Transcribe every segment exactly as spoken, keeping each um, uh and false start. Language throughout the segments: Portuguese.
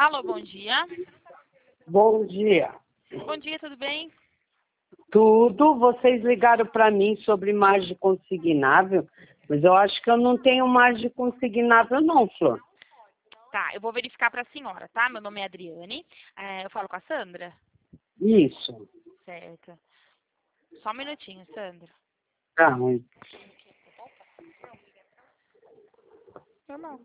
Alô, bom dia. Bom dia. Bom dia, tudo bem? Tudo, vocês ligaram para mim sobre margem consignável, mas eu acho que eu não tenho margem consignável não, Flor. Tá, eu vou verificar para a senhora, tá? Meu nome é Adriane. É, eu falo com a Sandra? Isso. Certo. Só um minutinho, Sandra. Tá ruim. Normal.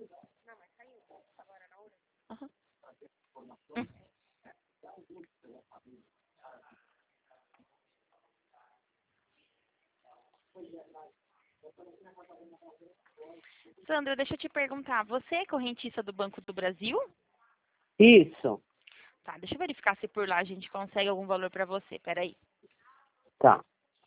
Uhum. Hum. Sandra, deixa eu te perguntar. Você é correntista do Banco do Brasil? Isso. Tá, deixa eu verificar se por lá a gente consegue algum valor para você. Peraí. Tá.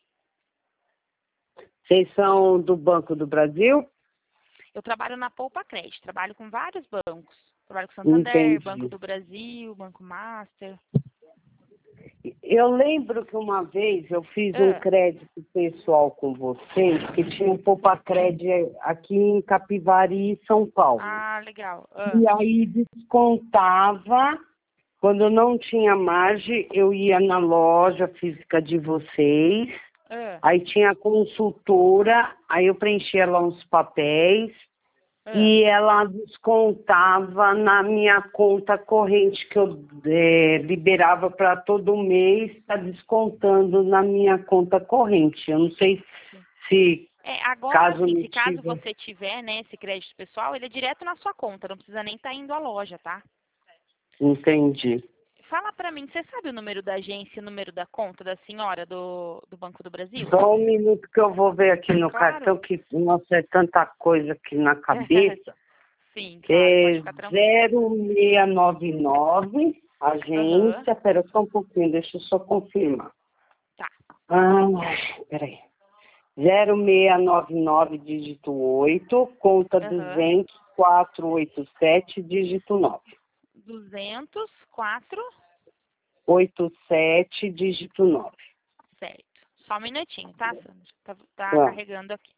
Vocês são do Banco do Brasil? Eu trabalho na Poupa Crédito, trabalho com vários bancos. Trabalho com Santander, Banco Entendi. do Brasil, Banco Master. Eu lembro que uma vez eu fiz um Ah, crédito pessoal com vocês, que tinha um Poupa Crédito aqui em Capivari, São Paulo. ah legal. Ah, E aí descontava, quando não tinha margem, eu ia na loja física de vocês, ah, aí tinha a consultora, aí eu preenchia lá uns papéis ah. e ela descontava na minha conta corrente que eu eh, liberava para todo mês, está descontando na minha conta corrente. Eu não sei se É, agora, caso assim, me se caso tiver. você tiver, né, esse crédito pessoal, ele é direto na sua conta, não precisa nem estar indo à loja, tá? Entendi. Fala pra mim, você sabe o número da agência e o número da conta da senhora do, do Banco do Brasil? Só um minuto que eu vou ver aqui no Claro. cartão, que, nossa, é tanta coisa aqui na cabeça. Sim, claro, pode É ficar tranquilo. zero seis nove nove, Aham, agência, pera só um pouquinho, deixa eu só confirmar. tá. Ah, peraí. zero seis nove nove, dígito oito, conta Aham. duzentos, quatrocentos e oitenta e sete, dígito nove. duzentos, quatro, oitenta e sete, dígito nove. certo. Só um minutinho, tá, Sandra? Tá, tá Tá. carregando aqui.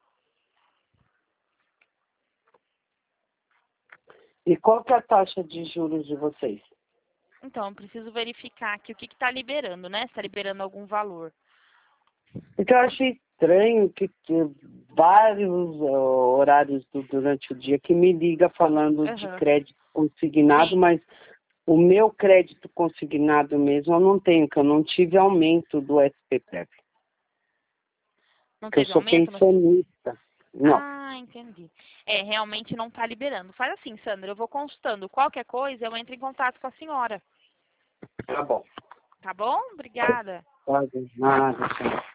E qual que é a taxa de juros de vocês? Então, eu preciso verificar aqui o que que tá liberando, né? Se tá liberando algum valor. Porque eu achei estranho que, que vários ó, horários do- durante o dia que me liga falando de Aham. crédito consignado, Sim, mas o meu crédito consignado mesmo eu não tenho, que eu não tive aumento do S P P F, não que eu teve sou aumento no pensionista. Não, Ah, entendi. É, realmente não está liberando. Faz assim, Sandra, eu vou consultando. Qualquer coisa, eu entro em contato com a senhora. tá bom. Tá bom? Obrigada. Quase nada.